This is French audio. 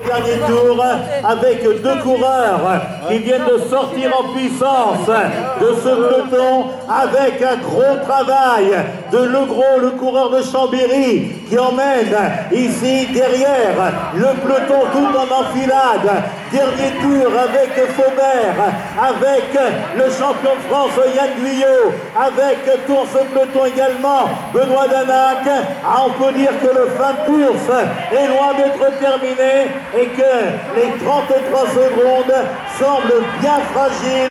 Dernier tour avec deux coureurs qui viennent de sortir en puissance de ce peloton avec un gros travail de Legros, le coureur de Chambéry, qui emmène ici derrière le peloton tout en enfilade. Dernier tour avec Faubert, avec le champion de France Yann Guyot, avec pour ce peloton également Benoît Danac. On peut dire que le fin de course est loin d'être terminé et que les 33 secondes semblent bien fragiles.